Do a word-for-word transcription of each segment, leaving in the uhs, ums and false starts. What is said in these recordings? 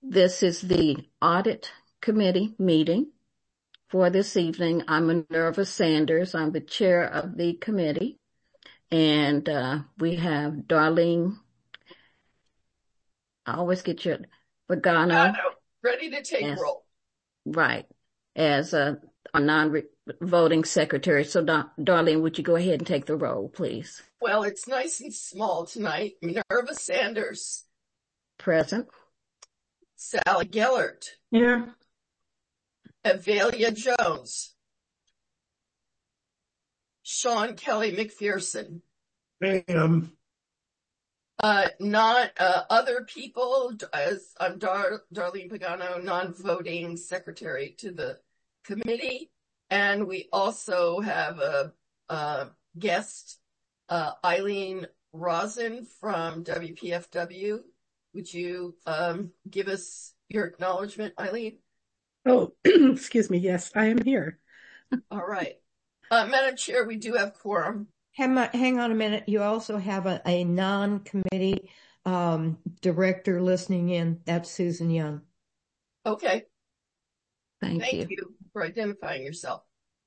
This is the Audit Committee meeting for this evening. I'm Minerva Sanders. I'm the chair of the committee. And uh, we have Darlene, I always get your, Pagano. Ready to take as, roll. Right, as a, a non-voting secretary. So, Dar- Darlene, would you go ahead and take the roll, please? Well, it's nice and small tonight. Minerva Sanders. Present. Sally Gellert. Here. Avelia Jones. Sean Kelly McPherson. Bam. Uh, not, uh, other people, as I'm Dar- Darlene Pagano, non-voting secretary to the committee. And we also have a, a guest, uh, Eileen Rosen from W P F W. Would you, um, give us your acknowledgement, Eileen? Oh, excuse me. Yes, I am here. All right. Uh, Madam Chair, we do have quorum. Hang on, hang on a minute. You also have a, a non-committee um, director listening in. That's Susan Young. Okay. Thank, Thank you. you for identifying yourself.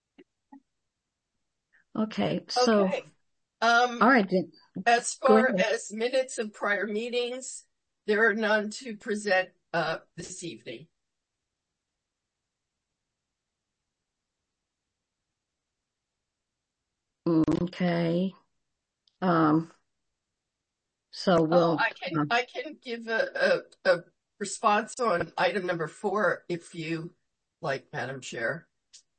Okay, so. Okay. Um, all right. Then. As far as minutes of prior meetings, there are none to present uh, this evening. Okay. Um, so we'll. Oh, I can, uh, I can give a, a, a response on item number four if you like, Madam Chair.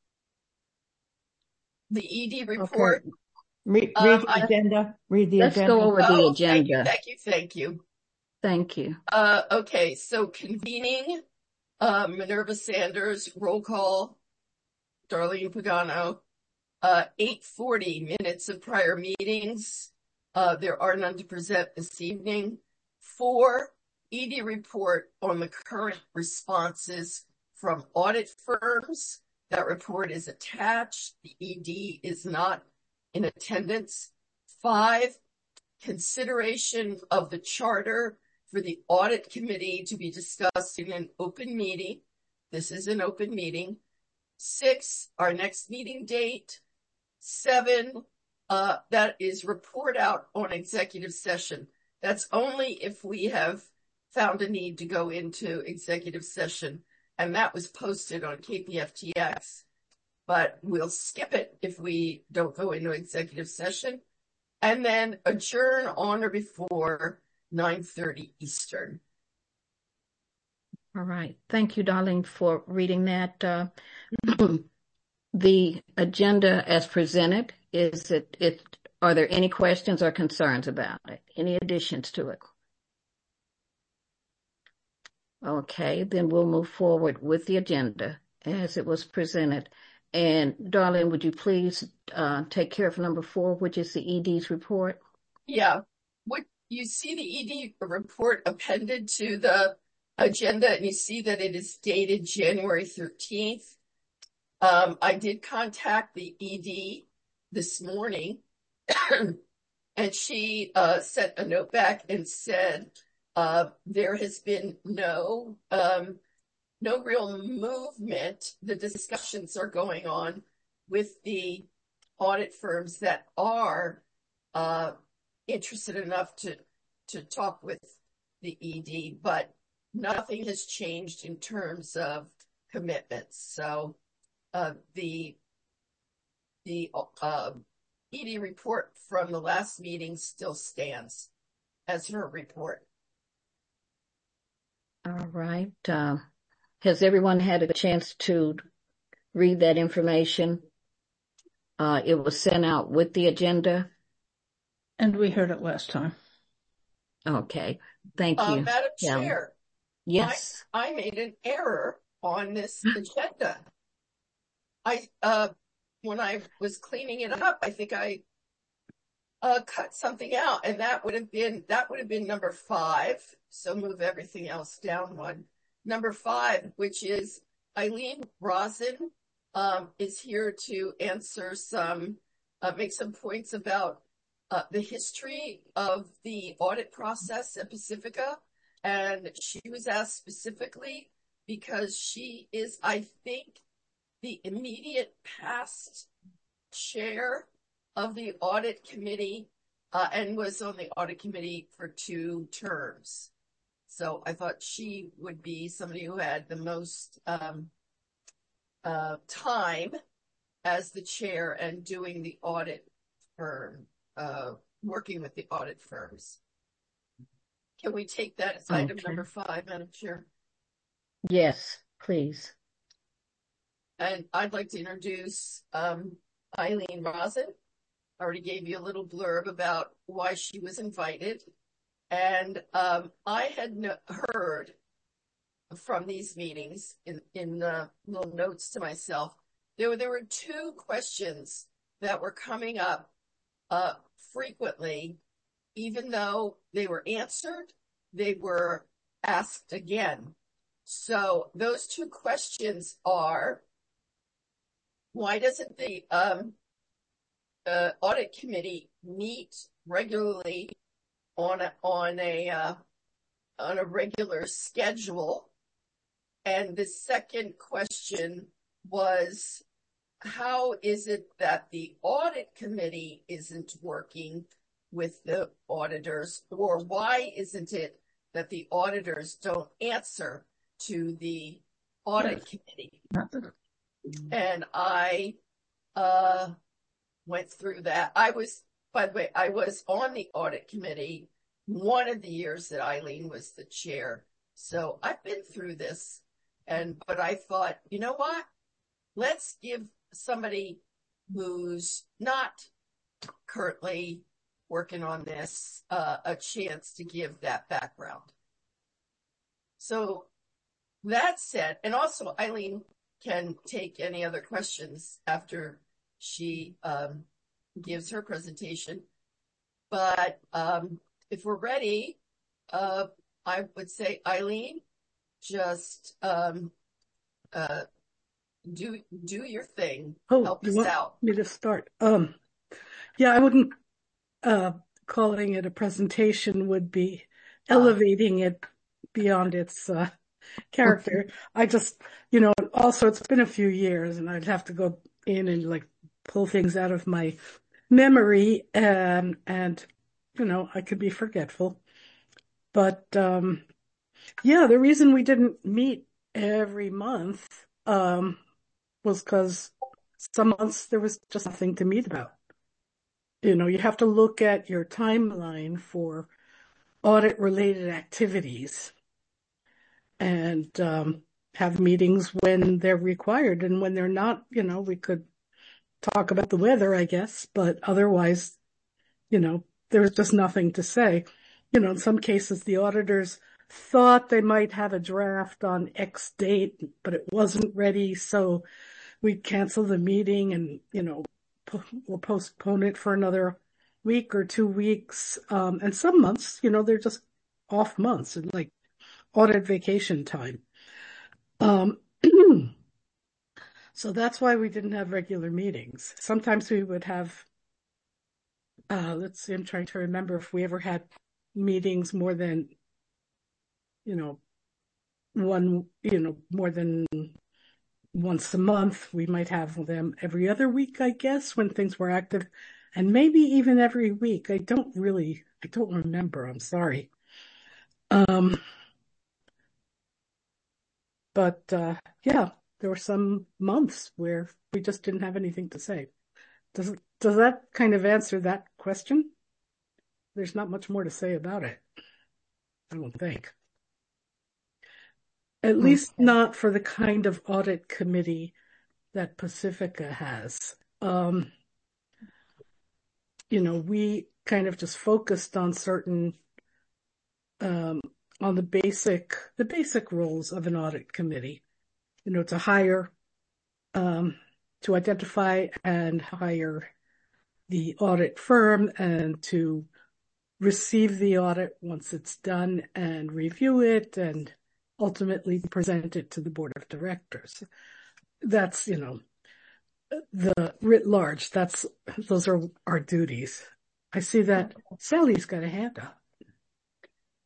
The E D report. Okay. Read, um, read the I, agenda. Read the let's agenda. Let's go over the oh, agenda. Thank you, thank you, thank you. Thank you. Uh, okay, so convening, uh, Minerva Sanders, roll call, Darlene Pagano. Uh, eight forty minutes of prior meetings. Uh, there are none to present this evening. Four, E D report on the current responses from audit firms. That report is attached. The E D is not in attendance. Five, consideration of the charter for the audit committee to be discussed in an open meeting. This is an open meeting. Six, our next meeting date. Seven, uh, that is report out on executive session. That's only if we have found a need to go into executive session, and that was posted on K P F T X, but we'll skip it if we don't go into executive session, and then adjourn on or before nine thirty Eastern. All right. Thank you, Darlene, for reading that. Uh, The agenda as presented, is it, it, are there any questions or concerns about it? Any additions to it? Okay, then we'll move forward with the agenda as it was presented. And Darlene, would you please uh, take care of number four, which is the E D's report? Yeah. What you see the E D report appended to the agenda, and you see that it is dated January thirteenth. Um, I did contact the E D this morning and she, uh, sent a note back and said, uh, there has been no, um, no real movement. The discussions are going on with the audit firms that are, uh, interested enough to, to talk with the E D, but nothing has changed in terms of commitments. So, Uh, the the uh, E D report from the last meeting still stands as her report. All right. Uh, has everyone had a chance to read that information? Uh, it was sent out with the agenda. And we heard it last time. Okay. Thank you. Uh, Madam yeah. Chair. Yes. I, I made an error on this agenda. I, uh, when I was cleaning it up, I think I, uh, cut something out, and that would have been, that would have been number five. So move everything else down one. Number five, which is Eileen Rosen, um, is here to answer some, uh, make some points about, uh, the history of the audit process at Pacifica. And she was asked specifically because she is, I think, the immediate past chair of the audit committee, uh, and was on the audit committee for two terms. So I thought she would be somebody who had the most um, uh, time as the chair and doing the audit firm, uh, working with the audit firms. Can we take that as item Okay. number five, Madam Chair? Yes, please. And I'd like to introduce um, Eileen Rosen. I already gave you a little blurb about why she was invited. And um, I had no- heard from these meetings in, in uh, little notes to myself, there were, there were two questions that were coming up uh, frequently, even though they were answered, they were asked again. So those two questions are, why doesn't the um, uh, audit committee meet regularly on a, on a, uh, on a regular schedule? And the second question was, how is it that the audit committee isn't working with the auditors, or why isn't it that the auditors don't answer to the audit committee? And I uh, went through that. I was, by the way, I was on the audit committee one of the years that Eileen was the chair. So I've been through this. And, but I thought, you know what? Let's give somebody who's not currently working on this uh, a chance to give that background. So that said, and also Eileen can take any other questions after she um, gives her presentation. But um, if we're ready, uh, I would say, Eileen, just um, uh, do do your thing. Oh, Help you us want out. me to start? Um, yeah, I wouldn't, uh, calling it a presentation would be Uh, elevating it beyond its, uh, character. I just, you know, also it's been a few years and I'd have to go in and like pull things out of my memory and, and, you know, I could be forgetful. But, um, yeah, the reason we didn't meet every month, um, was because some months there was just nothing to meet about. You know, you have to look at your timeline for audit related activities and um, have meetings when they're required. And when they're not, you know, we could talk about the weather, I guess, but otherwise, you know, there was just nothing to say. You know, in some cases, the auditors thought they might have a draft on X date, but it wasn't ready. So we'd cancel the meeting and, you know, po- we'll postpone it for another week or two weeks. Um, and some months, you know, they're just off months and like audit vacation time. Um, so that's why we didn't have regular meetings. Sometimes we would have, uh, let's see, I'm trying to remember if we ever had meetings more than, you know, one, you know, more than once a month. We might have them every other week, I guess, when things were active, and maybe even every week. I don't really, I don't remember. I'm sorry. Um, but, uh, yeah, there were some months where we just didn't have anything to say. Does, does that kind of answer that question? There's not much more to say about it, I don't think. At least Okay. not for the kind of audit committee that Pacifica has. Um, you know, we kind of just focused on certain, um, on the basic, the basic roles of an audit committee, you know, to hire, um, to identify and hire the audit firm and to receive the audit once it's done and review it and ultimately present it to the board of directors. That's, you know, the writ large. That's, those are our duties. I see that Sally's got a hand up.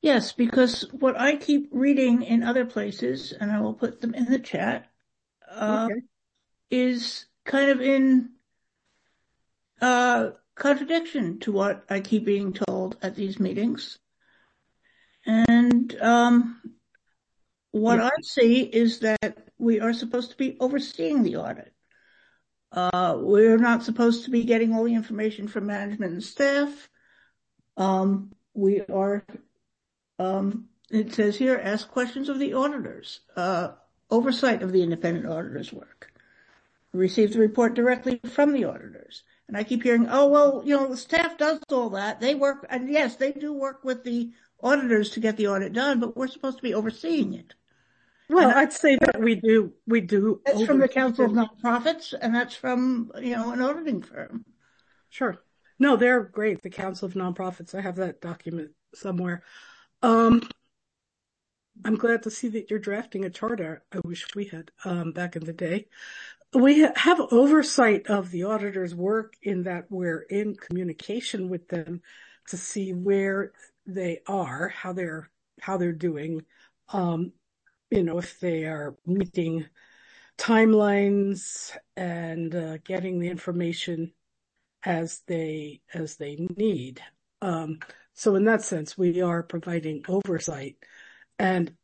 Yes, because what I keep reading in other places, and I will put them in the chat, uh, Okay. is kind of in uh, contradiction to what I keep being told at these meetings. And um, what Yeah. I see is that we are supposed to be overseeing the audit. Uh, we're not supposed to be getting all the information from management and staff. Um, we are, um, it says here, ask questions of the auditors, uh, oversight of the independent auditor's work, receive the report directly from the auditors. And I keep hearing, oh, well, you know, the staff does all that. They work, and yes, they do work with the auditors to get the audit done, but we're supposed to be overseeing it. Well, And I'd say that we do, we do. that's from the Council of oversee- Nonprofits, and that's from, you know, an auditing firm. Sure. No, they're great. The Council of Nonprofits. I have that document somewhere. Um, I'm glad to see that you're drafting a charter. I wish we had, um, back in the day. We have oversight of the auditor's work in that we're in communication with them to see where they are, how they're, how they're doing. Um, you know, if they are meeting timelines and uh, getting the information as they as they need. Um, so in that sense, we are providing oversight, and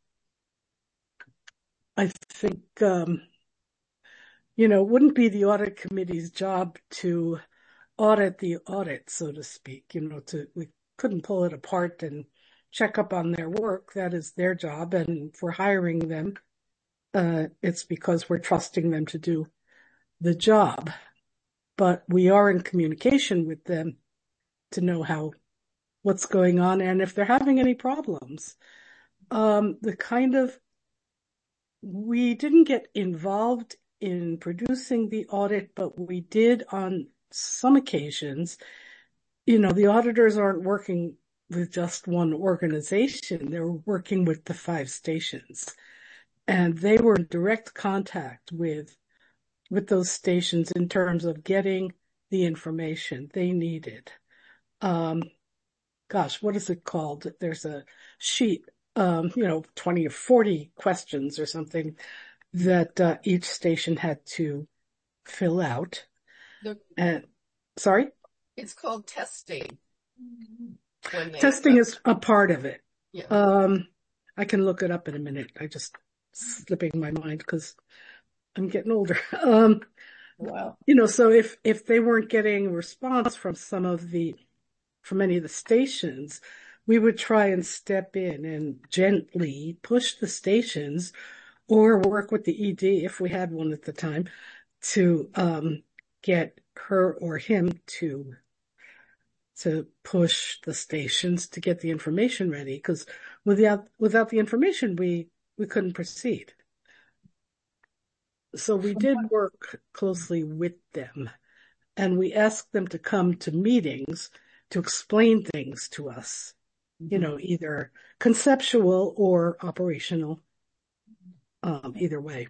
I think um, you know, it wouldn't be the audit committee's job to audit the audit, so to speak. You know, to we couldn't pull it apart and check up on their work. That is their job, and if we're hiring them, uh, it's because we're trusting them to do the job. But we are in communication with them to know how, what's going on and if they're having any problems. Um, the kind of, we didn't get involved in producing the audit, but we did on some occasions. You know, the auditors aren't working with just one organization. They're working with the five stations, and they were in direct contact with with those stations in terms of getting the information they needed. Um, gosh, what is it called? There's a sheet, um, you know, twenty or forty questions or something that uh, each station had to fill out. The, And sorry? it's called testing. When they, Testing uh, is a part of it. Yeah. Um, I can look it up in a minute. I just slipping my mind because I'm getting older. Um, Wow. you know, so if, if they weren't getting a response from some of the, from any of the stations, we would try and step in and gently push the stations or work with the E D if we had one at the time to, um, get her or him to, to push the stations to get the information ready. Because without, without the information, we, we couldn't proceed. So we did work closely with them, and we asked them to come to meetings to explain things to us, you know, either conceptual or operational, um, either way.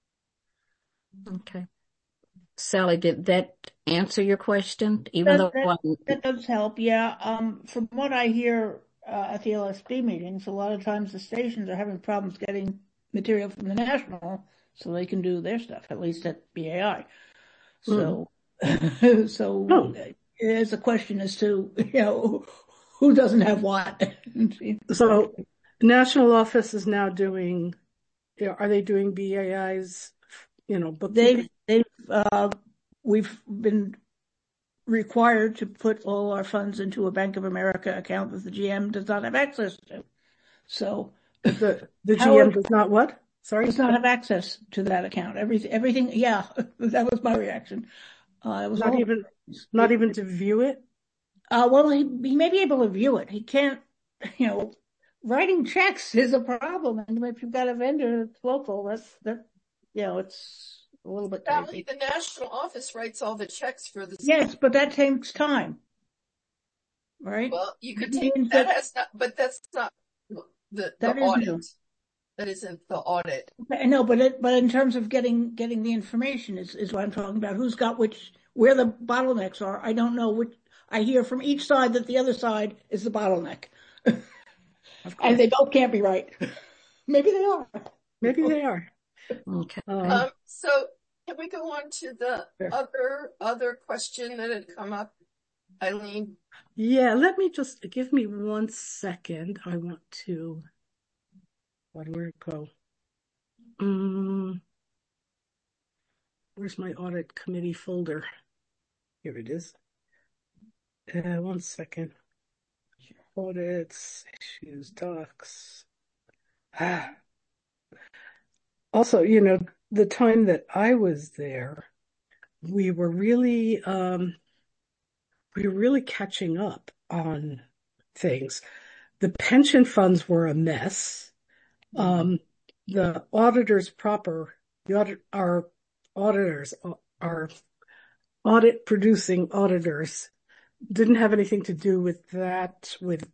Okay. Sally, did that answer your question? Even That, though that, that does help, yeah. Um, from what I hear uh, at the L S B meetings, a lot of times the stations are having problems getting material from the national so they can do their stuff, at least at B A I. So, mm. so Oh. There's a question as to, you know, who doesn't have what. So national office is now doing, are they doing B A I's, you know, bookkeeping? They've, they've, uh, we've been required to put all our funds into a Bank of America account that the G M does not have access to. So the, the G M does not what? Sorry? Does not have access to that account. Everything, everything, yeah, that was my reaction. Uh, it was Not all, even, not even to view it? Uh, well, he, he may be able to view it. He can't, you know, writing checks is a problem. And if you've got a vendor that's local, that's, that, you know, it's a little bit Sally, crazy. the national office writes all the checks for the Yes, but that takes time. Right? Well, you could That take, means that that- has not, but that's not the, the That is audit. new. That isn't the audit. I know, but it, but in terms of getting, getting the information is, is what I'm talking about. Who's got which, where the bottlenecks are. I don't know which, I hear from each side that the other side is the bottleneck. And they both can't be right. Maybe they are. Maybe they are. Okay. Um, Um, so can we go on to the Sure. other, other question that had come up, Eileen? yeah, let me just give me one second. I want to, where it go? Um, where's my audit committee folder? Here it is. Uh, one second. Audits, issues, docs. Ah. Also, you know, the time that I was there, we were really, um, we were really catching up on things. The pension funds were a mess. Um, the auditors proper, the audit, our auditors, our audit producing auditors didn't have anything to do with that, with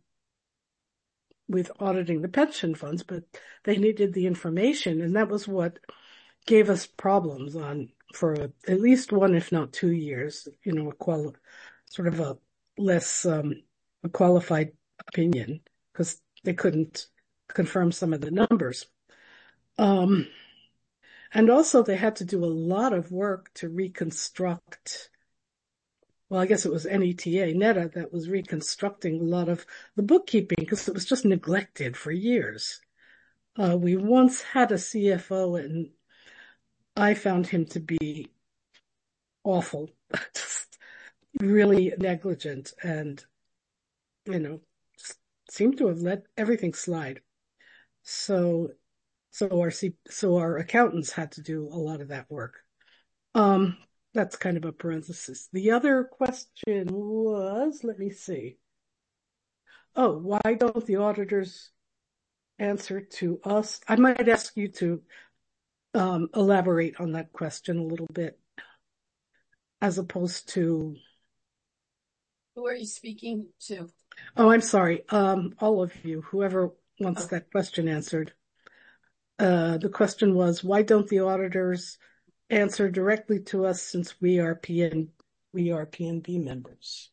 with auditing the pension funds, but they needed the information, and that was what gave us problems on for a, at least one, if not two years. You know, a quali- sort of a less um, a qualified opinion because they couldn't confirm some of the numbers. Um, and also they had to do a lot of work to reconstruct. Well, I guess it was N E T A, NETA, that was reconstructing a lot of the bookkeeping because it was just neglected for years. Uh, we once had a C F O and I found him to be awful, just really negligent and, you know, seemed to have let everything slide. So, so our C, so our accountants had to do a lot of that work. Um, that's kind of a parenthesis. The other question was, let me see. Oh, why don't the auditors answer to us? I might ask you to um, elaborate on that question a little bit, as opposed to. Who are you speaking to? Oh, I'm sorry. Um, all of you, whoever wants Okay. that question answered. Uh, the question was, why don't the auditors answer directly to us since we are P N, we are P N B members?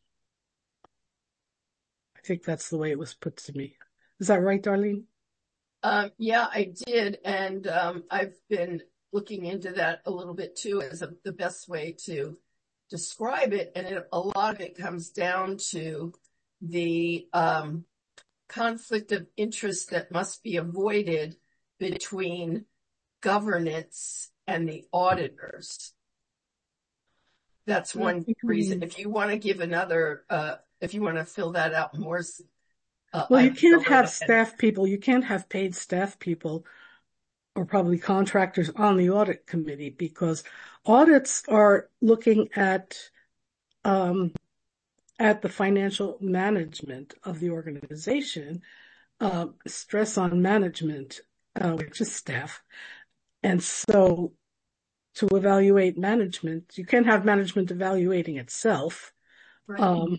I think that's the way it was put to me. Is that right, Darlene? Um, yeah, I did. And, um, I've been looking into that a little bit too as a, the best way to describe it. And it, a lot of it comes down to the, um, conflict of interest that must be avoided between governance and the auditors. That's one reason. If you want to give another, uh, if you want to fill that out more. Uh, well, I you can't go have right staff people. You can't have paid staff people or probably contractors on the audit committee because audits are looking at, um, at the financial management of the organization, uh, stress on management, uh, which is staff. And so to evaluate management, you can't have management evaluating itself. Right. Um,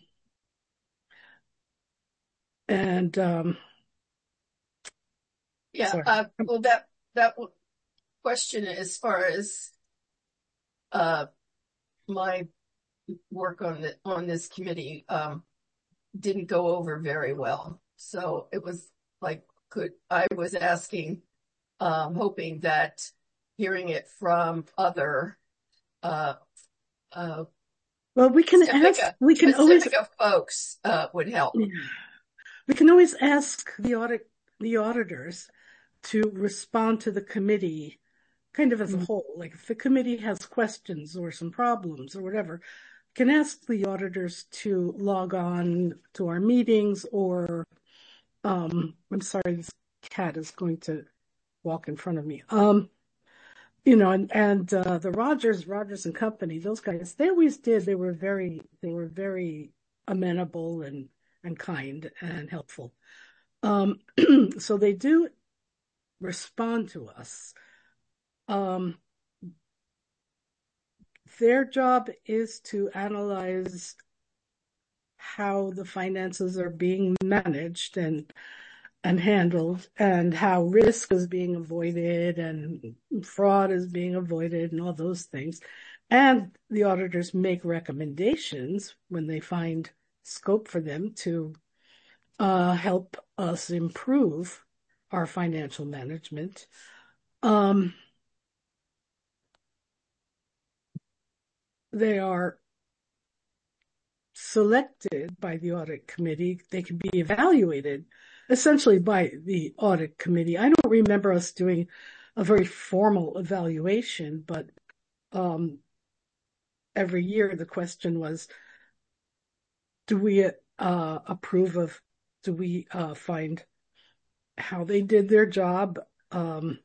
and, um, Yeah. sorry. Uh, well, that, that question as far as, uh, my work on the, on this committee, um, didn't go over very well. So it was like, could, I was asking, um, hoping that hearing it from other, uh, uh, Well, we can ask, Pacifica, we can always, Pacifica folks, uh, would help. yeah. we can always ask the audit, the auditors to respond to the committee kind of as a whole. Like if the committee has questions or some problems or whatever, can ask the auditors to log on to our meetings or, um, I'm sorry, this cat is going to walk in front of me. Um, you know, and, and, uh, the Rogers, Rogers and Company, those guys, they always did. They were very, they were very amenable and, and kind and helpful. Um, so they do respond to us. Um, their job is to analyze how the finances are being managed and and handled and how risk is being avoided and fraud is being avoided and all those things. And the auditors make recommendations when they find scope for them to uh, help us improve our financial management. Um, they are selected by the audit committee. They can be evaluated essentially by the audit committee. I don't remember us doing a very formal evaluation, but um, every year the question was, do we uh, approve of, do we uh, find how they did their job? Um,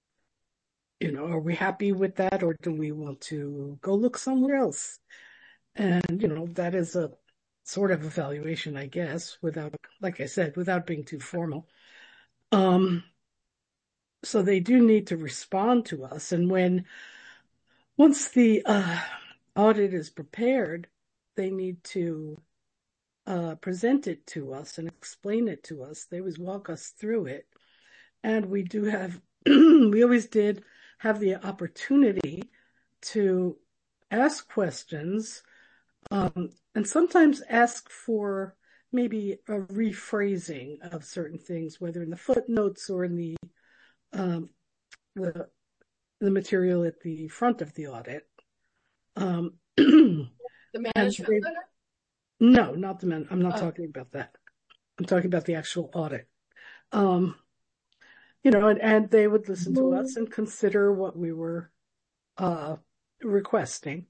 you know, are we happy with that, or do we want to go look somewhere else? And, you know, that is a sort of evaluation, I guess, without, like I said, without being too formal. Um, so they do need to respond to us. And when, once the uh, audit is prepared, they need to uh, present it to us and explain it to us. They always walk us through it. And we do have, we always did have the opportunity to ask questions, um, and sometimes ask for maybe a rephrasing of certain things, whether in the footnotes or in the um, the, the material at the front of the audit. Um, The management they, letter? No, not the man. I'm not Oh. talking about that. I'm talking about the actual audit. Um, you know, and, and they would listen to us and consider what we were uh, requesting.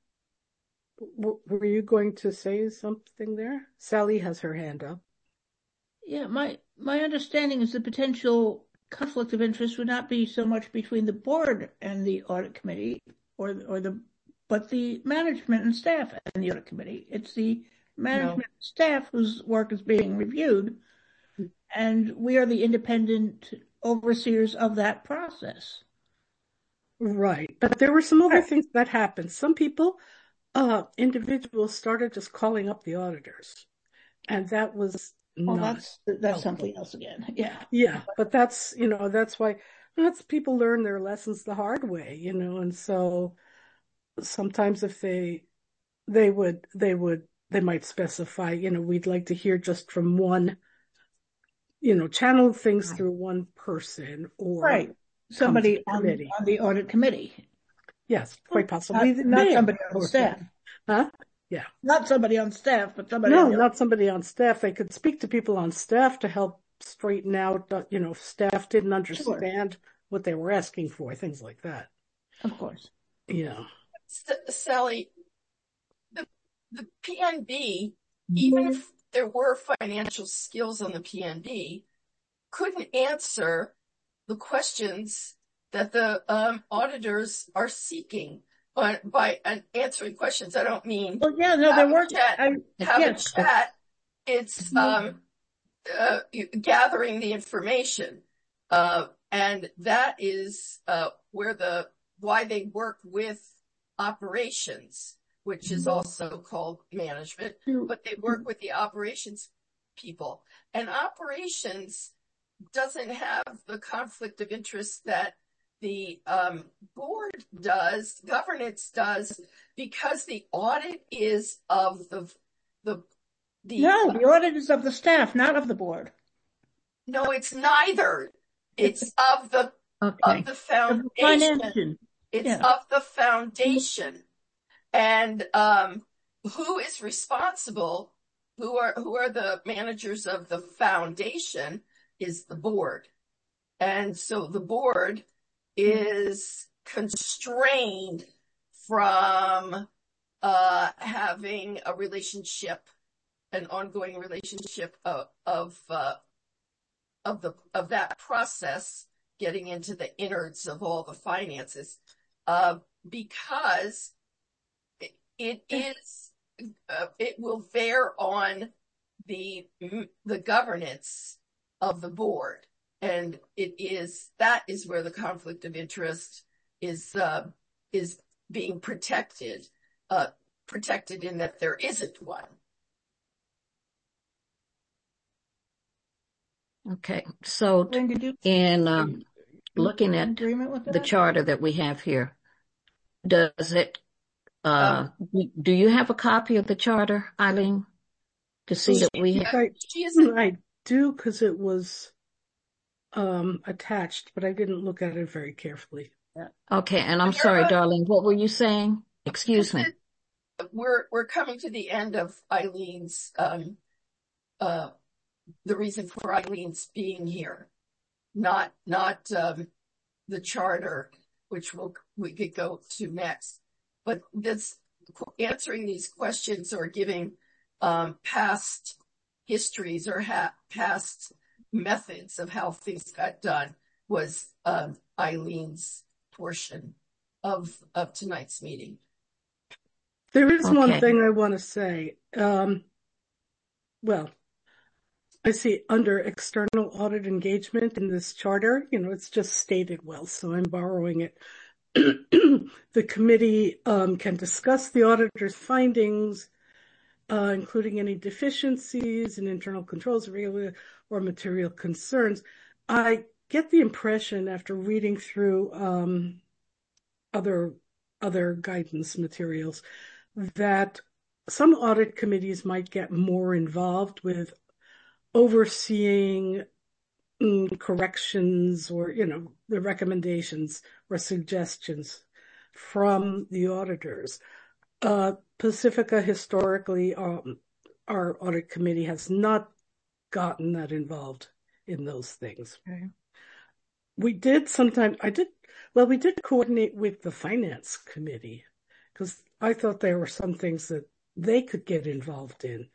W- were you going to say something there? Sally has her hand up. Yeah, my, my understanding is the potential conflict of interest would not be so much between the board and the audit committee or, or the, but the management and staff and the audit committee. It's the management and staff whose work is being reviewed, and we are the independent overseers of that process. Right. But there were some other Right. things that happened. Some people, uh, individuals started just calling up the auditors. And that was Well, not that's, that's helpful. something else again. Yeah. Yeah, but that's, you know, that's why, that's people learn their lessons the hard way, you know, and so sometimes if they, they would, they would, they might specify, you know, we'd like to hear just from one, you know, channel things through one person or Right. come to Somebody the on, committee. on the audit committee. Yes, quite possibly Not, the not mayor somebody on or staff. something. Huh? Yeah. Not somebody on staff, but somebody No, on the not somebody on staff. They could speak to people on staff to help straighten out, uh, you know, if staff didn't understand what they were asking for, things like that. Of course. Yeah. S- Sally, the, the P N B, even if there were financial skills on the P N B, couldn't answer the questions that the um, auditors are seeking. But by uh, answering questions, I don't mean Well, yeah, no, there have a were, chat. I, Have yes. a chat. It's um, uh, gathering the information, uh, and that is uh, where the why they work with operations, which is also called management, but they work with the operations people. And operations doesn't have the conflict of interest that the um, board does, governance does, because the audit is of the the the. No, the audit is of the staff, not of the board. No, it's neither. It's of the Okay. of the Of foundation. the financial. It's Yeah. of the foundation, and um, who is responsible? Who are who are the managers of the foundation? Is the board, and so the board is constrained from uh, having a relationship, an ongoing relationship of of uh, of the of that process, getting into the innards of all the finances, uh, because it, it is uh, it will bear on the the governance of the board, and it is that is where the conflict of interest is uh, is being protected, uh, protected in that there isn't one. Okay. So When did you in um, looking at agreement with the that? charter that we have here, does it, uh, do you have a copy of the charter, Eileen? to see that we have. I, She is, I do, because it was um, attached, but I didn't look at it very carefully. Okay, and I'm sorry, darling, what were you saying? Excuse me. we're, we're coming to the end of Eileen's, um, uh, the reason for Eileen's being here, not, not, um, the charter, which we'll, we could go to next, but this answering these questions or giving, um, past histories or ha- past methods of how things got done was, um, Eileen's portion of, of tonight's meeting. There is one Okay. thing I want to say. Um, well, I see under external audit engagement in this charter, you know, it's just stated well, so I'm borrowing it. The committee um, can discuss the auditor's findings, uh, including any deficiencies in internal controls or material concerns. I get the impression after reading through um, other other guidance materials that some audit committees might get more involved with overseeing mm, corrections or, you know, the recommendations or suggestions from the auditors. Uh, Pacifica historically, um, our audit committee has not gotten that involved in those things. Okay. We did sometimes, I did, well, we did coordinate with the finance committee because I thought there were some things that they could get involved in,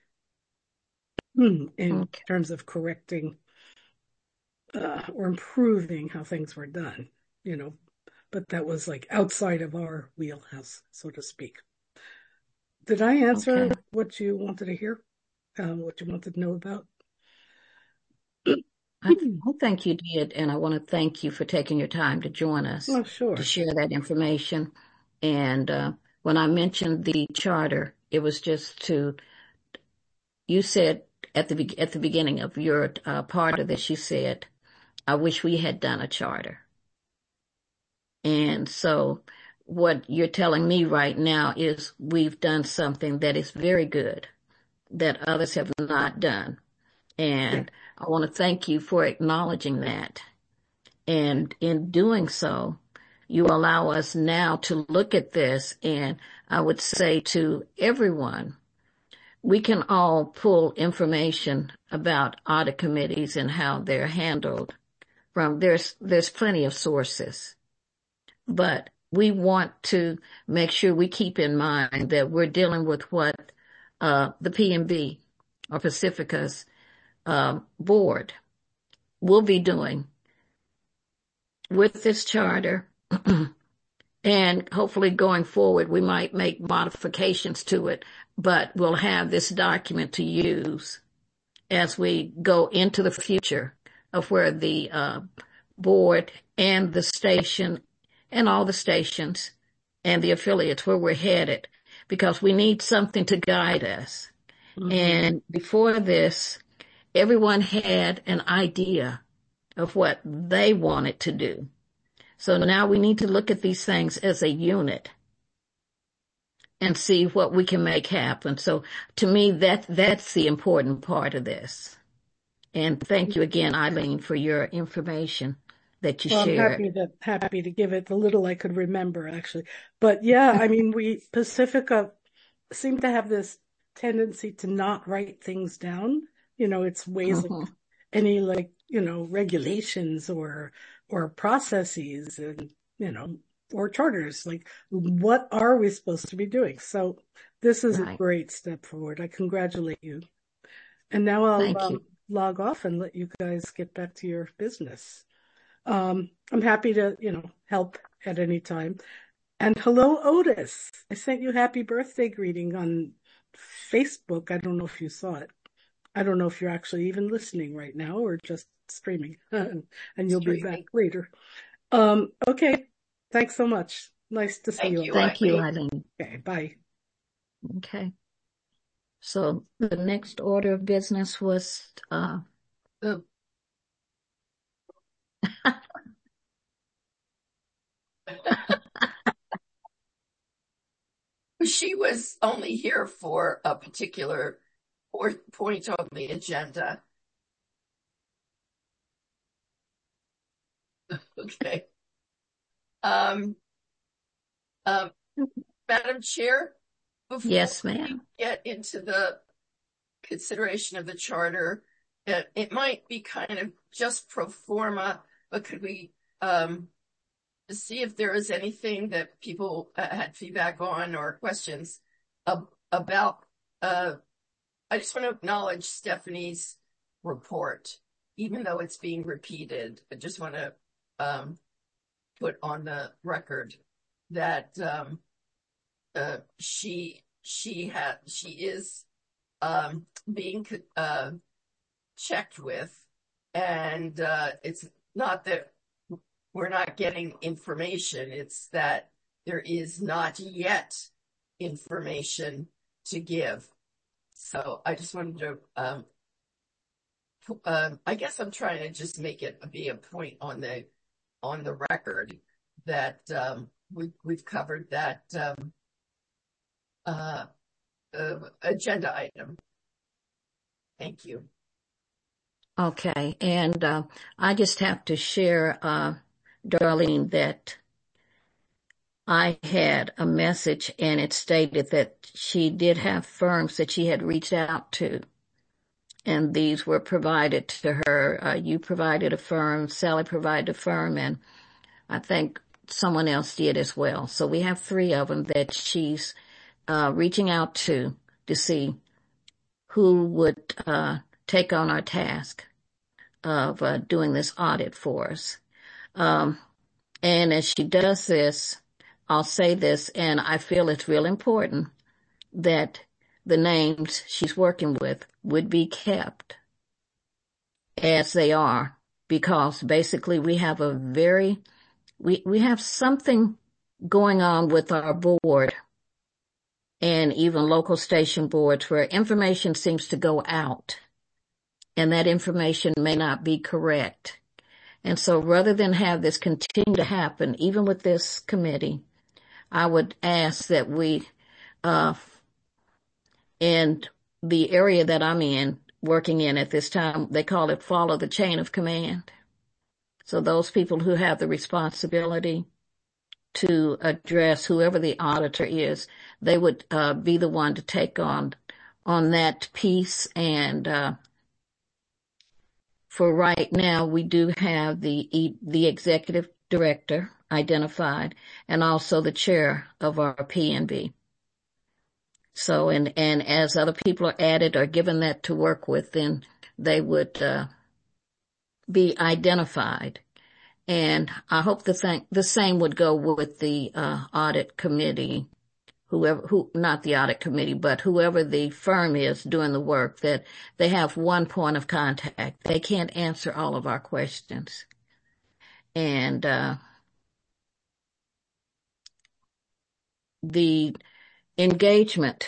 in Okay. terms of correcting uh, or improving how things were done, you know, but that was like outside of our wheelhouse, so to speak. Did I answer Okay. what you wanted to hear? Um, what you wanted to know about? I, I think you did, and I want to thank you for taking your time to join us Oh, sure. to share that information. And uh, when I mentioned the charter, it was just to, you said at the be- at the beginning of your uh, part of this, you said, I wish we had done a charter. And so what you're telling me right now is we've done something that is very good that others have not done. And I want to thank you for acknowledging that. And in doing so, you allow us now to look at this, and I would say to everyone, we can all pull information about audit committees and how they're handled from, there's, there's plenty of sources, but we want to make sure we keep in mind that we're dealing with what, uh, the P M B or Pacifica's, uh, board will be doing with this charter. And hopefully going forward, we might make modifications to it, but we'll have this document to use as we go into the future of where the uh, board and the station and all the stations and the affiliates, where we're headed, because we need something to guide us. Mm-hmm. And before this, everyone had an idea of what they wanted to do. So now we need to look at these things as a unit and see what we can make happen. So to me, that that's the important part of this. And thank you again, Eileen, for your information that you well, shared. I'm happy to, happy to give it the little I could remember, actually. But yeah, I mean, we, Pacifica seem to have this tendency to not write things down. You know, it's ways mm-hmm. like any like, you know, regulations or, or processes and, you know, or charters, like what are we supposed to be doing? So this is right. a great step forward. I congratulate you. And now I'll um, log off and let you guys get back to your business. Um, I'm happy to, you know, help at any time. And hello, Otis. I sent you happy birthday greeting on Facebook. I don't know if you saw it. I don't know if you're actually even listening right now or just streaming, and you'll streaming. be back later. Um, okay. Thanks so much. Nice to see Thank you. you. Thank you, Eileen. Okay. Bye. Okay. So the next order of business was, uh, uh she was only here for a particular fourth point on the agenda. Okay. Um, um, Madam Chair, before Yes, we ma'am. get into the consideration of the charter, it, it might be kind of just pro forma, but could we um, see if there is anything that people uh, had feedback on or questions ab- about? Uh, I just want to acknowledge Stephanie's report, even though it's being repeated. I just want to um, put on the record that um, uh, she she had she is um, being uh, checked with, and uh, it's not that we're not getting information; it's that there is not yet information to give. So I just wanted to, um, uh, I guess I'm trying to just make it be a point on the on the record that um, we, we've covered that um, uh, uh, agenda item. Thank you. Okay, and uh, I just have to share, uh, Darlene, that I had a message and it stated that she did have firms that she had reached out to, and these were provided to her. Uh, you provided a firm, Sally provided a firm, and I think someone else did as well. So we have three of them that she's uh, reaching out to to see who would uh, take on our task of uh, doing this audit for us. Um, and as she does this, I'll say this, and I feel it's real important that the names she's working with would be kept as they are, because basically we have a very, we, we have something going on with our board and even local station boards where information seems to go out and that information may not be correct. And so rather than have this continue to happen, even with this committee, I would ask that we, uh, in the area that I'm in, working in at this time, they call it follow the chain of command. So those people who have the responsibility to address whoever the auditor is, they would uh, be the one to take on on that piece. And uh, for right now, we do have the the executive director identified, and also the chair of our P N B. So, and, and as other people are added or given that to work with, then they would uh, be identified. And I hope the thing, the same would go with the uh, audit committee, whoever, who, not the audit committee, but whoever the firm is doing the work, that they have one point of contact. They can't answer all of our questions. And uh, the engagement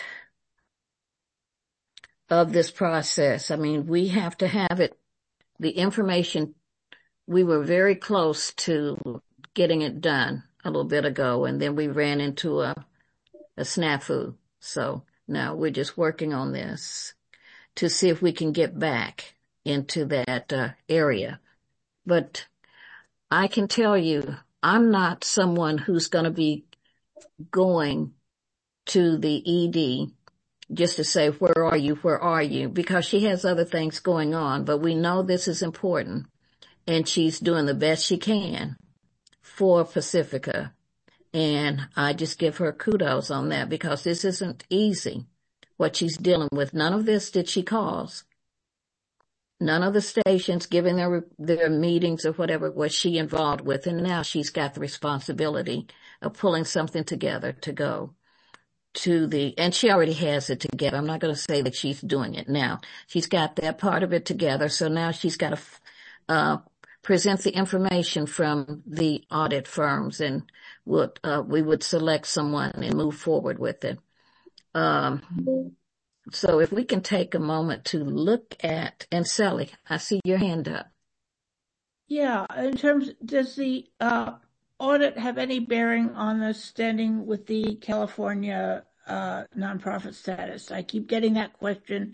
of this process, I mean, we have to have it, the information. We were very close to getting it done a little bit ago, and then we ran into a, a snafu. So now we're just working on this to see if we can get back into that uh, area. But I can tell you, I'm not someone who's going to be going to the E D just to say, where are you, where are you? Because she has other things going on, but we know this is important. And she's doing the best she can for Pacifica. And I just give her kudos on that, because this isn't easy, what she's dealing with. None of this did she cause. None of the stations giving their, their meetings or whatever was she involved with. And now she's got the responsibility of pulling something together to go to the, and she already has it together. I'm not going to say that she's doing it now. She's got that part of it together. So now she's got to, uh, present the information from the audit firms, and would, uh, we would select someone and move forward with it. Um, so if we can take a moment to look at, and Sally, I see your hand up. Yeah, in terms, does the uh, audit have any bearing on the standing with the California uh, nonprofit status? I keep getting that question,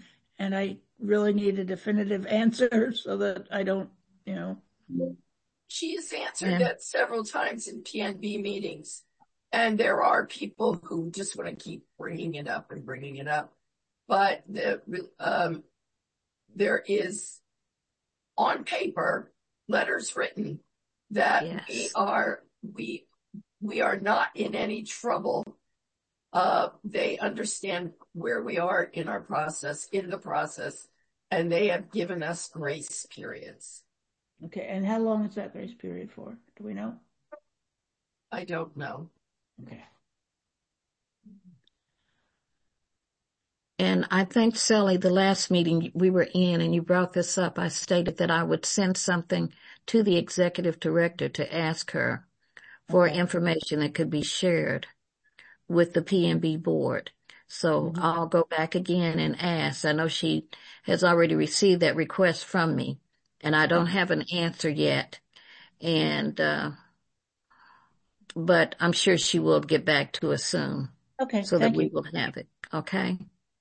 and I really need a definitive answer so that I don't, you know. She has answered Yeah. that several times in P N B meetings. And there are people who just want to keep bringing it up and bringing it up. But the, um, there is on paper letters written that Yes. we are, we, we are not in any trouble. Uh, they understand where we are in our process, in the process, and they have given us grace periods. Okay, and how long is that grace period for? Do we know? I don't know. Okay. And I think, Sally, the last meeting we were in and you brought this up, I stated that I would send something to the executive director to ask her for Okay. information that could be shared with the P N B board. So Mhm. I'll go back again and ask. I know she has already received that request from me and I don't have an answer yet. And, uh, but I'm sure she will get back to us soon Okay, so that thank we you. will have it. Okay.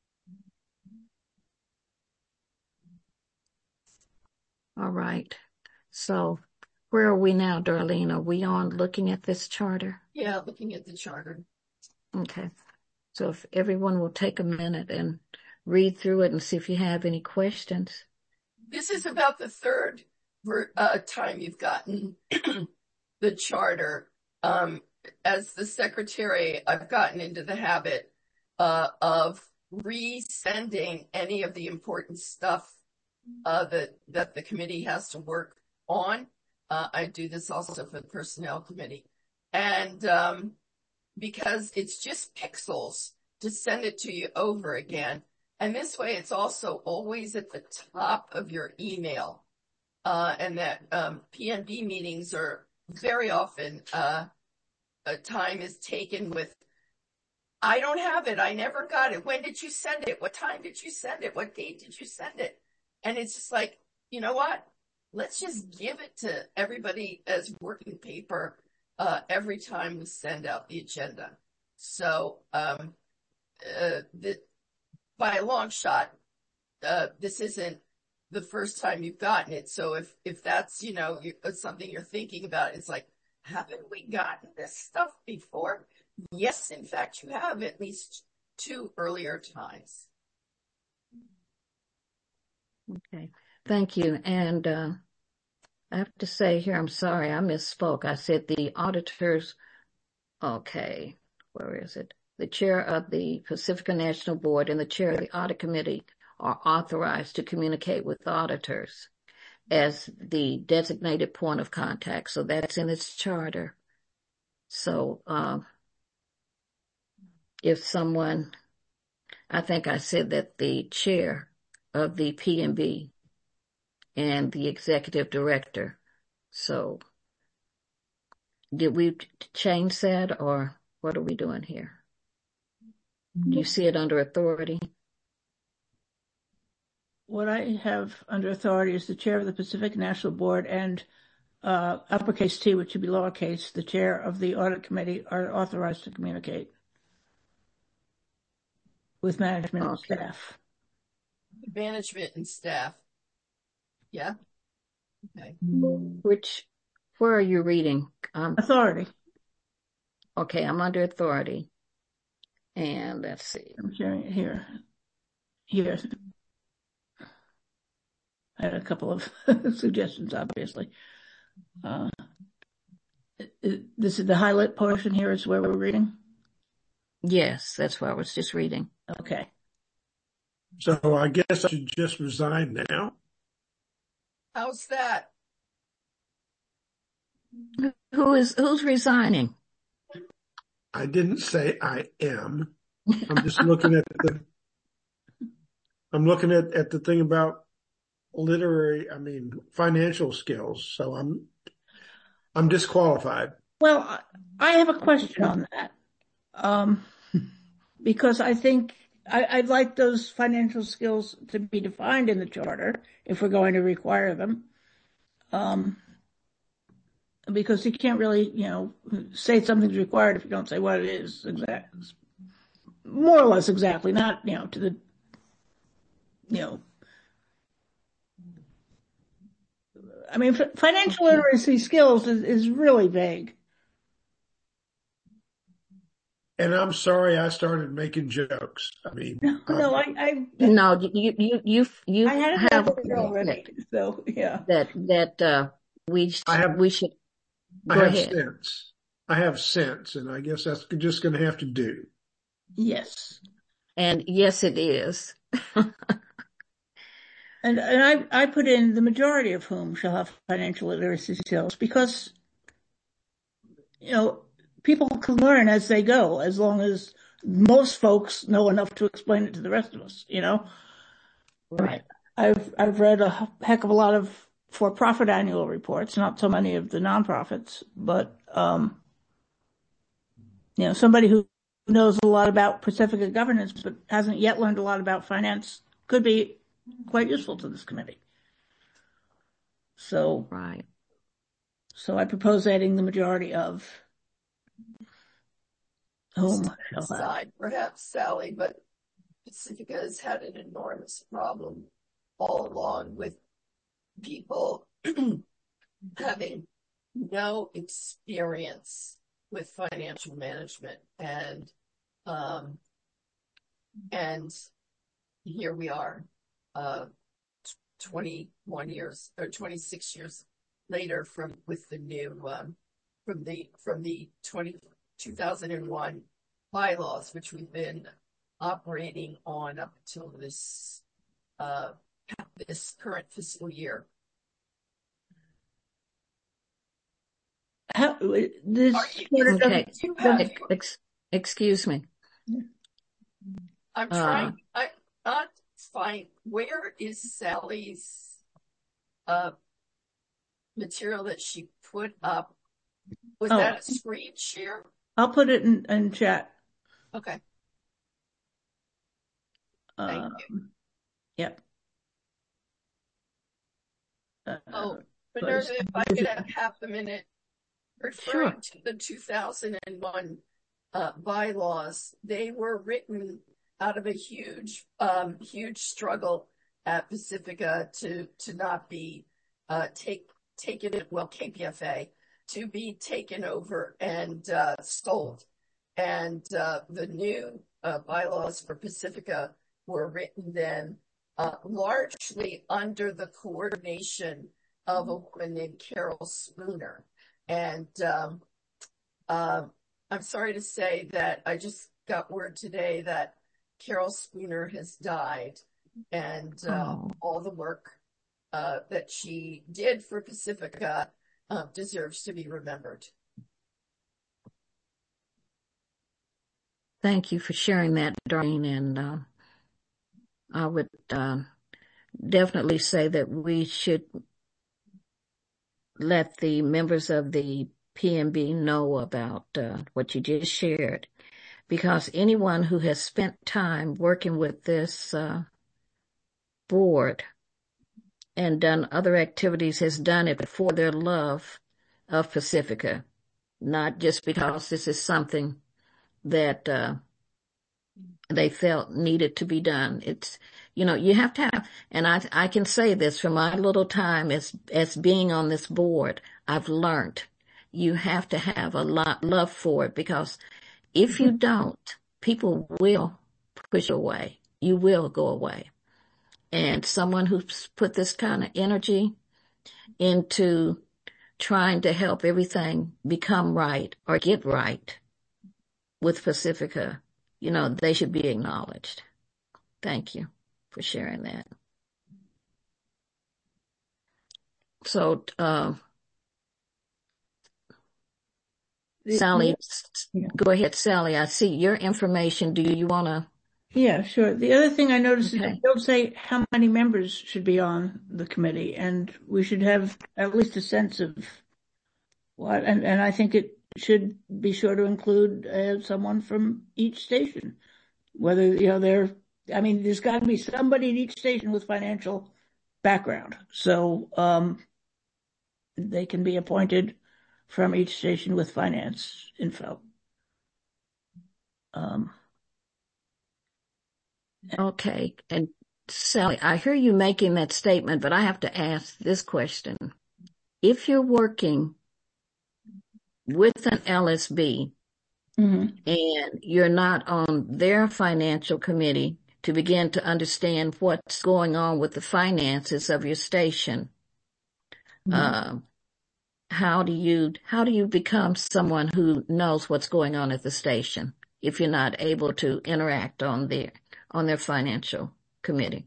All right. So where are we now, Darlene? Are we on looking at this charter? Yeah, looking at the charter. Okay. So if everyone will take a minute and read through it and see if you have any questions. This is about the third uh, time you've gotten the charter. Um, as the secretary, I've gotten into the habit uh, of resending any of the important stuff uh, that, that the committee has to work on. Uh, I do this also for the personnel committee. And um, because it's just pixels to send it to you over again. And this way it's also always at the top of your email. Uh, and that um, P N B meetings are very often, uh, a time is taken with, I don't have it. I never got it. When did you send it? What time did you send it? What date did you send it? And it's just like, you know what? Let's just give it to everybody as working paper, uh, every time we send out the agenda. So, um, uh, the, by a long shot, uh, this isn't the first time you've gotten it. So if, if that's, you know, you, it's something you're thinking about, it's like, haven't we gotten this stuff before? Yes, in fact, you have at least two earlier times. Okay. Thank you. And, uh, I have to say here, I'm sorry, I misspoke. I said the auditors, okay, where is it? The chair of the Pacifica National Board and the chair of the audit committee are authorized to communicate with auditors as the designated point of contact. So that's in its charter. So, uh, if someone, I think I said that the chair of the P N B and the executive director. So did we change that or what are we doing here? Do you see it under authority? What I have under authority is the chair of the Pacific National Board and uh, uppercase T, which should be lowercase, the chair of the audit committee are authorized to communicate with management and Okay. staff. Management and staff. Yeah. Okay. Which, where are you reading? Um, Authority. okay, I'm under authority. And let's see. I'm sharing it here. Here. I had a couple of suggestions, obviously. Uh, this is the highlight portion here is where we're reading? Yes, that's what I was just reading. Okay. So I guess I should just resign now. How's that? Who is, who's resigning? I didn't say I am. I'm just looking at the, I'm looking at, at the thing about literary, I mean, financial skills. So I'm, I'm disqualified. Well, I, I have a question on that. Um, because I think I, I'd like those financial skills to be defined in the charter if we're going to require them. Um, because you can't really, you know, say something's required if you don't say what it is exactly. More or less exactly, not, you know, to the you know, I mean, financial literacy skills is, is really vague. And I'm sorry I started making jokes. I mean, No, no, I, I, No, you, you, you, you I had have a it already. So, yeah. that, that, uh, we, I have, we should I go have ahead. sense. I have sense, and I guess that's just going to have to do. Yes. And yes, it is. And, and I, I put in the majority of whom shall have financial literacy skills because, you know, people can learn as they go, as long as most folks know enough to explain it to the rest of us, you know? Right. I've, I've read a heck of a lot of for-profit annual reports, not so many of the nonprofits, but, um, you know, somebody who knows a lot about Pacifica governance, but hasn't yet learned a lot about finance could be quite useful to this committee. So, right. So I propose adding the majority of whom shall have. Side, perhaps, Sally, but Pacifica has had an enormous problem all along with people having no experience with financial management, and um, and here we are, uh, twenty-one years or twenty-six years later from with the new um, from the from the twenty, two thousand one bylaws, which we've been operating on up until this uh, this current fiscal year. How, this you, okay. you have, Ex- excuse me. I'm trying. Uh, I not find where is Sally's uh, material that she put up. Was oh. that a screen share? I'll put it in, in chat. Okay. Thank um, you. Yep. Uh, oh, Minerva, if I could have half a minute referring sure. to the two thousand one uh, bylaws, they were written out of a huge, um, huge struggle at Pacifica to to not be uh, take taken it well K P F A to be taken over and uh, sold, and uh, the new uh, bylaws for Pacifica were written then uh, largely under the coordination of a woman named Carol Spooner. And um, uh, I'm sorry to say that I just got word today that Carol Spooner has died, and uh, oh. all the work uh, that she did for Pacifica uh, deserves to be remembered. Thank you for sharing that, Darlene, and uh, I would uh, definitely say that we should let the members of the P M B know about uh, what you just shared, because anyone who has spent time working with this uh, board and done other activities has done it for their love of Pacifica, not just because this is something that uh, they felt needed to be done. It's, you know, you have to have, and I, I can say this from my little time as, as being on this board, I've learned you have to have a lot love for it, because if you don't, people will push away. You will go away. And someone who's put this kind of energy into trying to help everything become right or get right with Pacifica, you know, they should be acknowledged. Thank you for sharing that. So, uh, Sally, yeah. Go ahead, Sally. I see your information. Do you want to? Yeah, sure. The other thing I noticed okay. is they don't say how many members should be on the committee, and we should have at least a sense of what, and, and I think it should be sure to include uh, someone from each station, whether, you know, they're, I mean, there's got to be somebody in each station with financial background. So, um, they can be appointed from each station with finance info. Um, Okay. And Sally, I hear you making that statement, but I have to ask this question. If you're working with an L S B Mm-hmm. and you're not on their financial committee to begin to understand what's going on with the finances of your station, Mm-hmm. uh, how do you how do you become someone who knows what's going on at the station if you're not able to interact on their on their financial committee?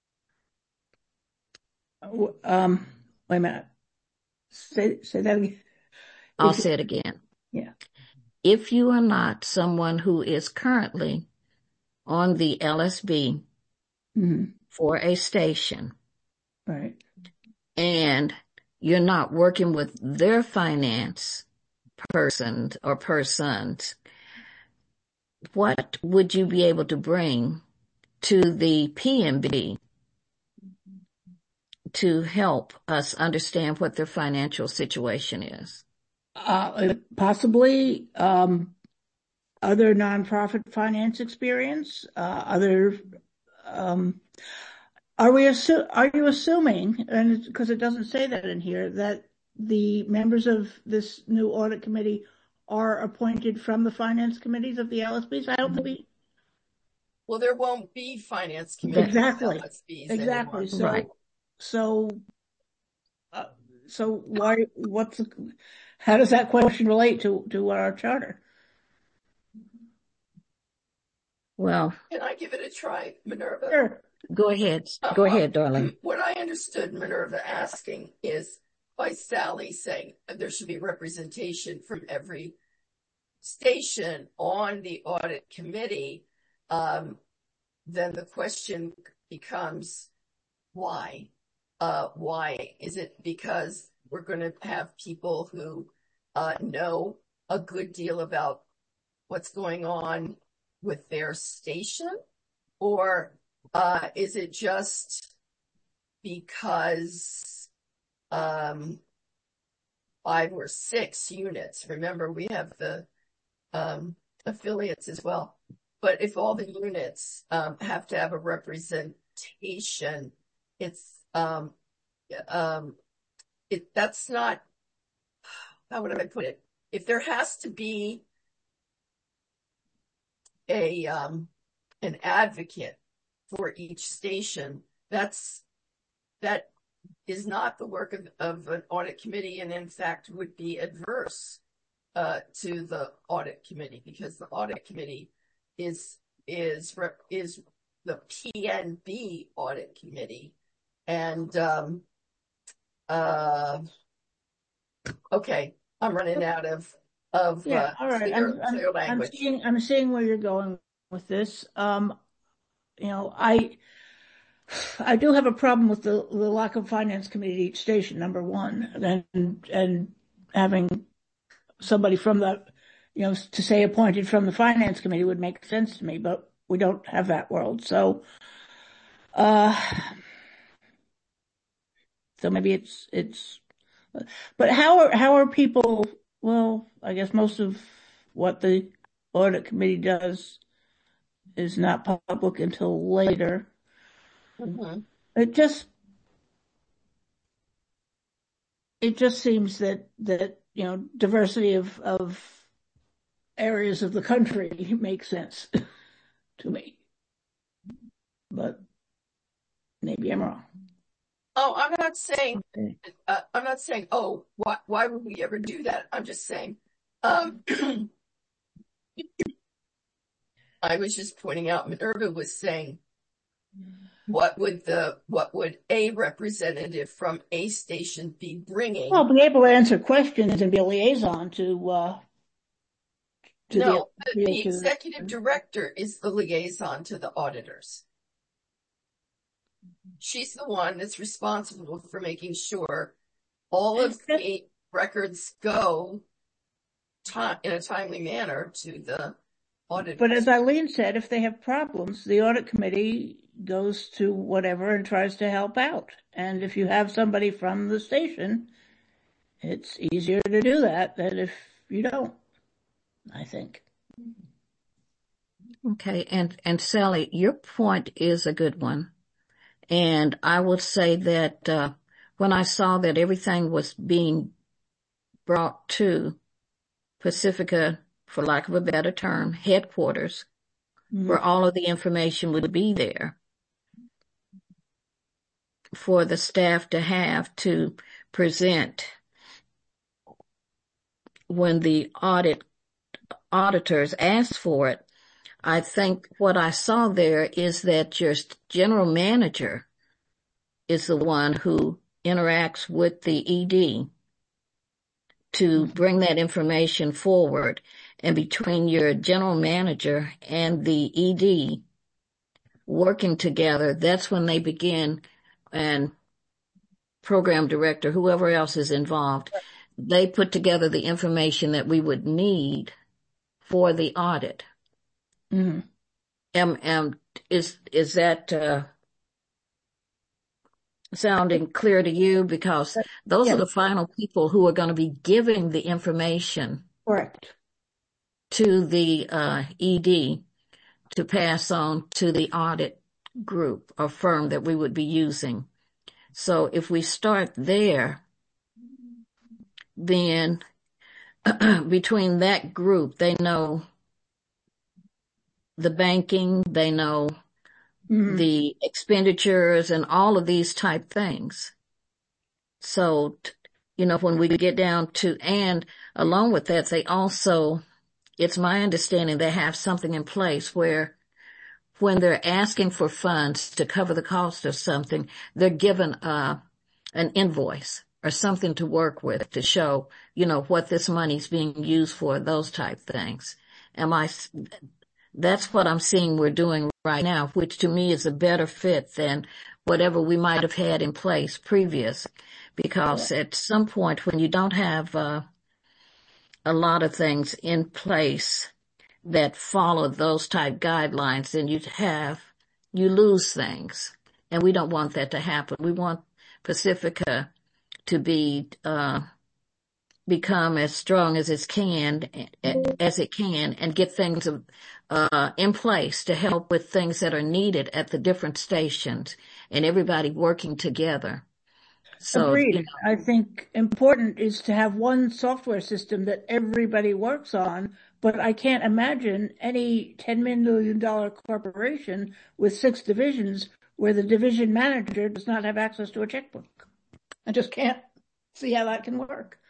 Um, wait a minute. Say say that again. I'll If, say it again. yeah. If you are not someone who is currently on the L S B Mm-hmm. for a station, Right. and you're not working with their finance person or persons, what would you be able to bring to the P M B to help us understand what their financial situation is? Uh, possibly, um, other nonprofit finance experience, uh, other, um, are we assu- are you assuming, and because it doesn't say that in here, that the members of this new audit committee are appointed from the finance committees of the L S Bs? I don't think we, Well, there won't be finance committees. exactly, L S Bs exactly. anymore. So, Right. so, uh, so why, what's, the, how does that question relate to, to our charter? Well, Can I give it a try, Minerva? Sure. go ahead. Uh, Go uh, ahead, darling. What I understood Minerva asking is by Sally saying there should be representation from every station on the audit committee. Um, then the question becomes why? Uh, why? Is it because we're going to have people who uh, know a good deal about what's going on with their station? Or uh, is it just because um, five or six units? Remember, we have the um, affiliates as well. But if all the units um, have to have a representation, it's um, um, it that's not, how would I put it? If there has to be a um, an advocate for each station, that's that is not the work of, of an audit committee, and in fact would be adverse uh, to the audit committee, because the audit committee is is is the P N B audit committee. And um, uh, okay, I'm running out of of Yeah, uh, all right. clear, I'm, I'm, clear I'm language. seeing, I'm seeing where you're going with this. Um, you know, I, I do have a problem with the, the lack of finance committee at each station, number one, and, and having somebody from the, you know, to say appointed from the finance committee would make sense to me, but we don't have that world. So, uh, so maybe it's, it's, but how are, how are people, well, I guess most of what the audit committee does is not public until later. Mm-hmm. It just, it just seems that, that, you know, diversity of, of areas of the country makes sense to me. But maybe I'm wrong. Oh, I'm not saying, Okay. uh, I'm not saying, oh, why, why would we ever do that? I'm just saying, um, I was just pointing out, Minerva was saying, what would the, what would a representative from a station be bringing? Well, be able to answer questions and be a liaison to, uh, to No, the, the, the to the- executive director is the liaison to the auditors. She's the one that's responsible for making sure all of the records go ti- in a timely manner to the auditors. But as Eileen said, if they have problems, the audit committee goes to whatever and tries to help out. And if you have somebody from the station, it's easier to do that than if you don't, I think. Okay, and and Sally, your point is a good one. And I would say that uh, when I saw that everything was being brought to Pacifica, for lack of a better term, headquarters, mm-hmm. where all of the information would be there for the staff to have to present when the audit auditors asked for it. I think what I saw there is that your general manager is the one who interacts with the E D to bring that information forward. And between your general manager and the E D working together, that's when they begin, and program director, whoever else is involved, they put together the information that we would need for the audit. Mm-hmm. Um, um, is, is that, uh, sounding clear to you? Because those yes. are the final people who are going to be giving the information. Correct. To the, uh, E D to pass on to the audit group or firm that we would be using. So if we start there, then between that group, they know the banking, they know mm-hmm. the expenditures and all of these type things. So, you know, when we get down to, and along with that, they also, it's my understanding they have something in place where when they're asking for funds to cover the cost of something, they're given uh, an invoice or something to work with to show, you know, what this money's being used for, those type things. Am I, that's what I'm seeing we're doing right now, which to me is a better fit than whatever we might have had in place previous. Because at some point when you don't have uh, a lot of things in place that follow those type guidelines, then you have, you lose things. And we don't want that to happen. We want Pacifica to be, uh, become as strong as it can, as it can, and get things, uh, in place to help with things that are needed at the different stations and everybody working together. So, Agreed. You know, I think important is to have one software system that everybody works on, but I can't imagine any ten million dollars corporation with six divisions where the division manager does not have access to a checkbook. I just can't see how that can work.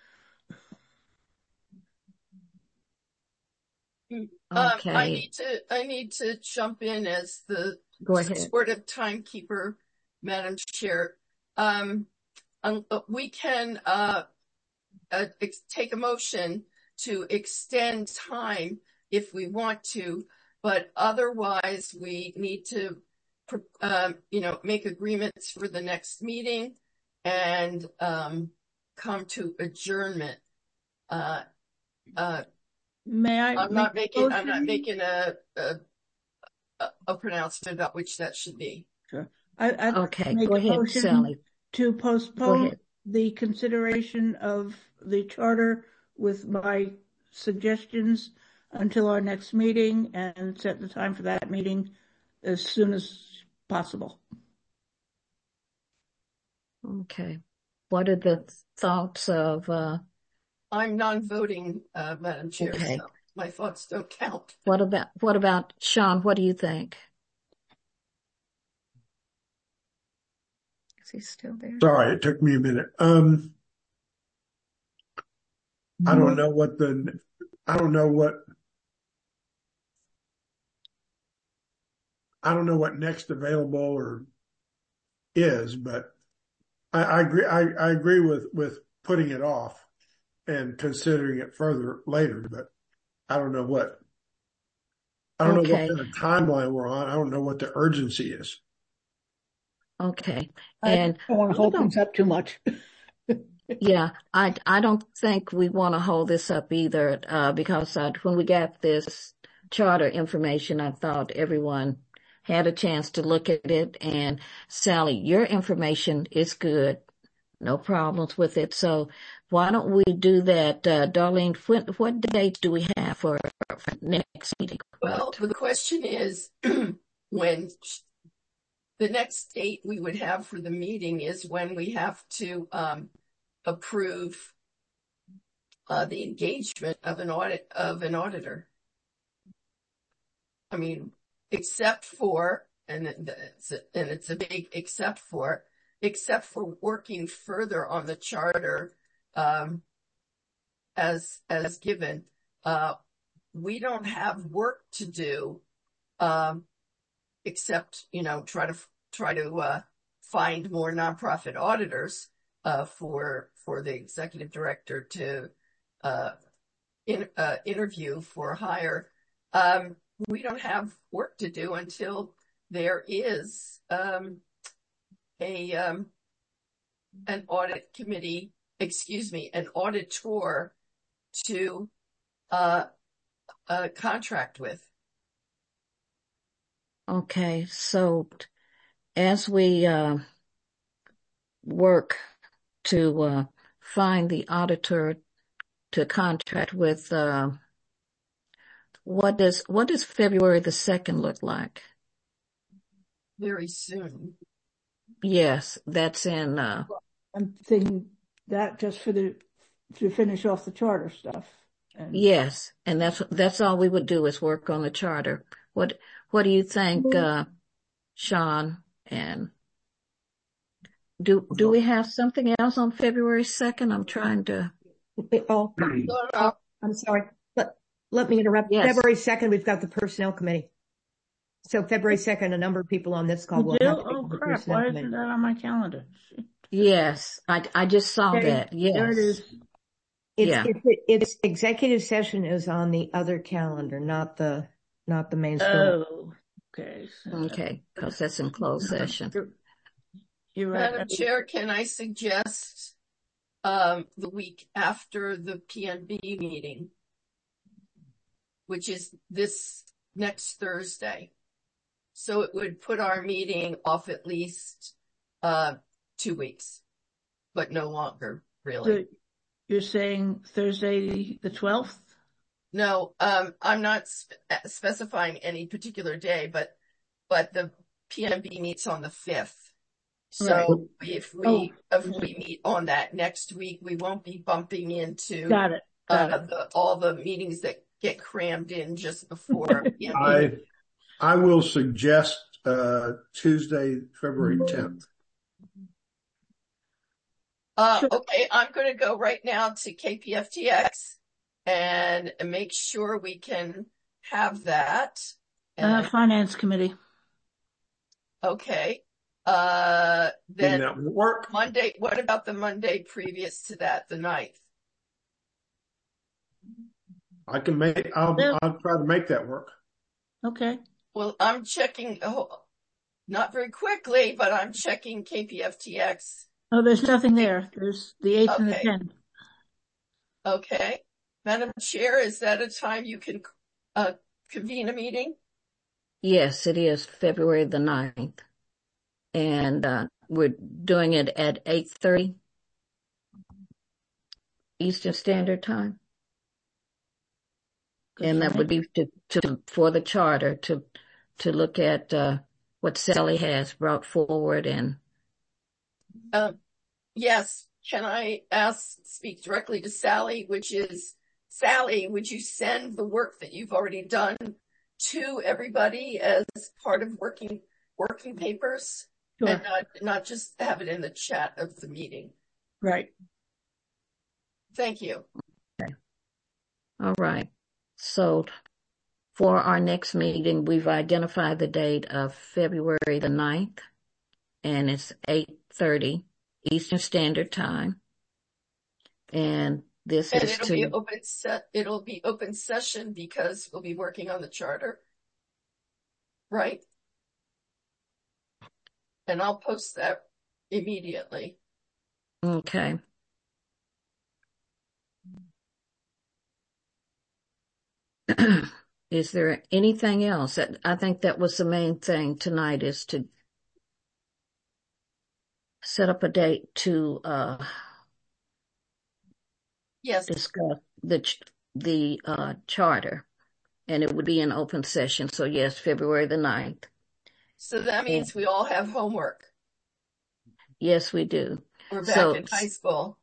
Okay. Um, I need to, I need to jump in as the Go ahead. sort of timekeeper, Madam Chair. Um, um we can, uh, uh, ex- take a motion to extend time if we want to, but otherwise we need to, um, you know, make agreements for the next meeting and, um, come to adjournment. Uh, uh, May I? I'm not making, motion? I'm not making a, a, a pronouncement about which that should be. Sure. I, I okay, go ahead, Sally. To postpone the consideration of the charter with my suggestions until our next meeting and set the time for that meeting as soon as possible. Okay. What are the thoughts of, uh, I'm non-voting, uh, Madam Chair, okay. So my thoughts don't count. What about, what about Sean? What do you think? Is he still there? Sorry, it took me a minute. Um, I don't know what the, I don't know what, I don't know what next available or is, but I, I agree, I, I agree with, with putting it off and considering it further later, but I don't know what, I don't okay. know what kind of timeline we're on. I don't know what the urgency is. Okay. And I don't want to hold things up too much. Yeah, I, I don't think we want to hold this up either, uh, because I, when we got this charter information, I thought everyone had a chance to look at it. And Sally, your information is good. No problems with it. So why don't we do that? Uh, Darlene, when, what date do we have for, for next meeting? Well, the question is when the next date we would have for the meeting is when we have to um, approve uh, the engagement of an audit of an auditor. I mean, except for, and it's a, and it's a big except for, except for working further on the charter um, as as given. Uh, we don't have work to do. Um, except, you know, try to, try to, uh, find more nonprofit auditors, uh, for, for the executive director to, uh, in, uh, interview for hire. Um, we don't have work to do until there is, um, a, um, an audit committee, excuse me, an auditor to, uh, uh, contract with. Okay, so as we uh, work to uh, find the auditor to contract with, uh, what does what does February the second look like? Very soon. Yes, that's in. Uh, I'm thinking that just for the, to finish off the charter stuff. And yes, and that's that's all we would do is work on the charter. What what do you think, uh, Sean? And do do we have something else on February second? I'm trying to. Oh, oh, I'm sorry. Let, let me interrupt. Yes. February second, we've got the personnel committee. So February second, a number of people on this call You will do? have to be Oh on the crap, personnel why committee. isn't that on my calendar? Yes, I I just saw Okay, that. Yes. there it is. It's, Yeah. it's, it's executive session is on the other calendar, not the, not the main school. Oh, okay. So Okay, because that's in closed session. You're, you're right. Madam Chair, can I suggest um, the week after the P N B meeting, which is this next Thursday? So it would put our meeting off at least uh, two weeks, but no longer, really. So you're saying Thursday the twelfth? No, um, I'm not spe- specifying any particular day, but but the P N B meets on the fifth. So Right. if we Oh. if we meet on that next week, we won't be bumping into Got it. Got uh, it. the, all the meetings that get crammed in just before P N B. I, I will suggest, uh, Tuesday, February tenth. Uh, Sure. okay, I'm going to go right now to K P F T X and make sure we can have that. And Uh, Finance Committee. okay. Uh, Then then that will work. Monday, what about the Monday previous to that, the ninth? I can make, I'll, Yeah. I'll try to make that work. Okay. Well, I'm checking, oh, not very quickly, but I'm checking K P F T X. Oh, there's nothing there. There's the eighth and the Okay. tenth. Okay. Madam Chair, is that a time you can uh, convene a meeting? Yes, it is February the ninth. And uh, we're doing it at eight thirty Eastern Standard Time. Good And for that me. would be to, to for the charter to to look at uh, what Sally has brought forward. And Um, yes. Can I ask, speak directly to Sally, which is, Sally, would you send the work that you've already done to everybody as part of working, working papers? Sure. And not, not just have it in the chat of the meeting. Right. Thank you. all right. So for our next meeting, we've identified the date of February the ninth, and it's eight thirty Eastern Standard Time. And this And is it'll to be open set, it'll be open session because we'll be working on the charter. Right? And I'll post that immediately. okay. Is there anything else? That I think that was the main thing tonight, is to set up a date to uh, Yes. discuss the ch- the uh, charter, and it would be an open session. So yes, February the ninth. So that means we all have homework. Yes, we do. We're back So, in high school.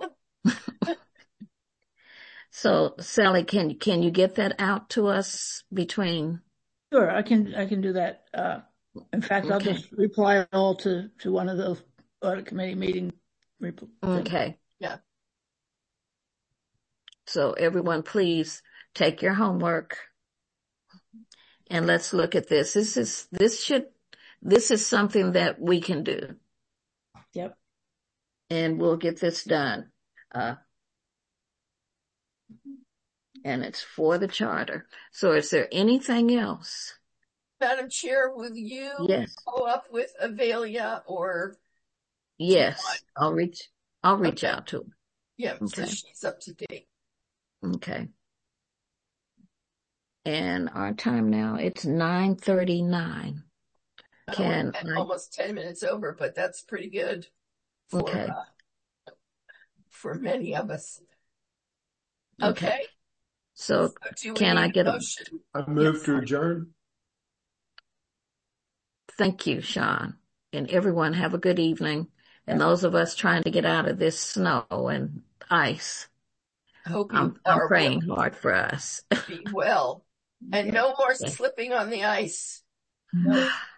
so Sally, can, can you get that out to us between? Sure, I can, I can do that. Uh, in fact, I'll Okay. just reply all to, to one of those audit committee meeting. Repl- Okay. Yeah. So everyone, please take your homework and let's look at this. This is, this should, this is something that we can do. Yep. And we'll get this done. Uh, and it's for the charter. So is there anything else? Madam Chair, will you Yes. follow up with Avelia or? Yes. I'll reach, I'll reach Okay. out to her. Yeah, so Okay. she's up to date. Okay. And our time now, it's nine thirty-nine. Can Oh, I, almost ten minutes over, but that's pretty good for, okay. uh, for many of us. Okay. Okay. So So do we can I need get a, motion? I move Yes. to adjourn. thank you, Sean, and everyone have a good evening. And those of us trying to get out of this snow and ice, I hope you I'm, I'm are praying hard for us. be well. And Yeah. no more Yeah. slipping on the ice. No.